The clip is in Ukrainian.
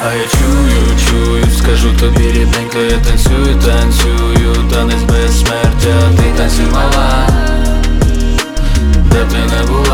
А я чую, скажу тобі, рідненько, я танцюю, танець безсмертя. Ти танцюй, мала, де б ти не була.